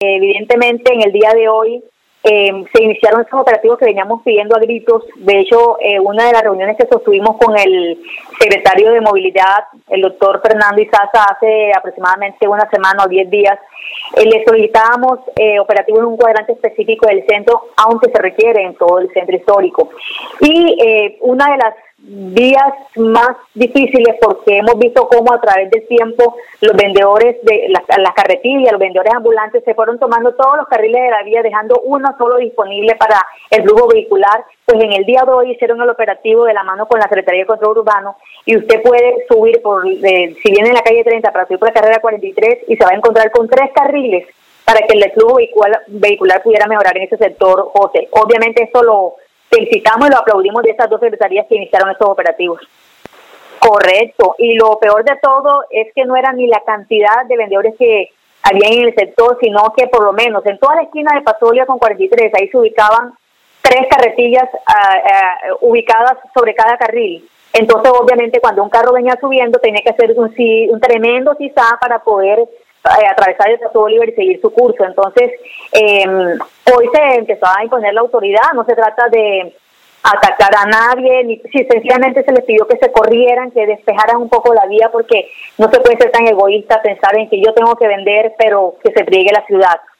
Evidentemente, en el día de hoy se iniciaron esos operativos que veníamos pidiendo a gritos. De hecho, una de las reuniones que sostuvimos con el secretario de Movilidad, el doctor Fernando Izaza, hace aproximadamente una semana o 10 días, le solicitábamos operativos en un cuadrante específico del centro, aunque se requiere en todo el centro histórico. Y una de las días más difíciles, porque hemos visto cómo a través del tiempo los vendedores de las carretillas, los vendedores ambulantes se fueron tomando todos los carriles de la vía, dejando uno solo disponible para el flujo vehicular. Pues en el día de hoy hicieron el operativo de la mano con la Secretaría de Control Urbano, y usted puede subir si viene en la calle 30 para subir por la carrera 43, y se va a encontrar con 3 carriles para que el flujo vehicular pudiera mejorar en ese sector, José. Obviamente esto lo felicitamos y lo aplaudimos de esas 2 secretarías que iniciaron estos operativos. Correcto, y lo peor de todo es que no era ni la cantidad de vendedores que había en el sector, sino que por lo menos en toda la esquina de Pastoria con 43, ahí se ubicaban 3 carretillas ubicadas sobre cada carril. Entonces, obviamente, cuando un carro venía subiendo, tenía que hacer un tremendo zigzag para poder atravesar el Paso Bolívar y seguir su curso. Entonces, hoy se empezó a imponer la autoridad. No se trata de atacar a nadie, ni si sencillamente se les pidió que se corrieran, que despejaran un poco la vía, porque no se puede ser tan egoísta pensar en que yo tengo que vender, pero que se friegue la ciudad.